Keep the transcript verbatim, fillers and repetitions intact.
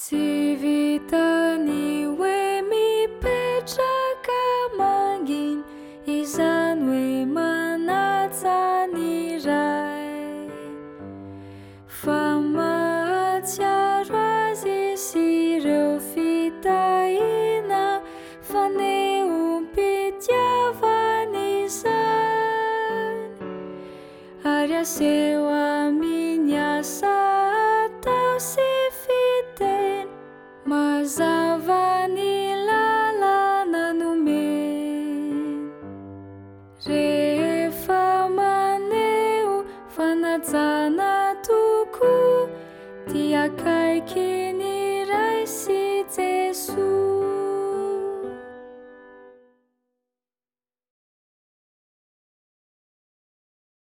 Tsy vitany hoe mipetraka manginy izany hoe manaja ny ray, fa mahatsiaro azy sy ireo fitahina fanehoam-pitiavana izany, ary ase